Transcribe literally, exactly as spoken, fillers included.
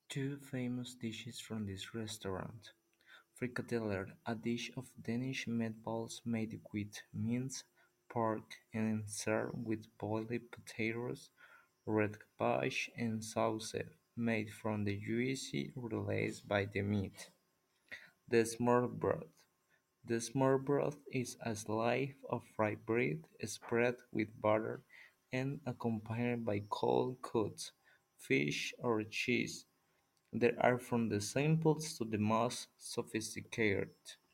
Two famous dishes from this restaurant: frikadeller, a dish of Danish meatballs made with minced pork and served with boiled potatoes; red cabbage and sauce, made from the juicy released by the meat. The smørrebrød. The smørrebrød is a slice of fried bread spread with butter and accompanied by cold cuts, fish or cheese. They are from the simplest to the most sophisticated.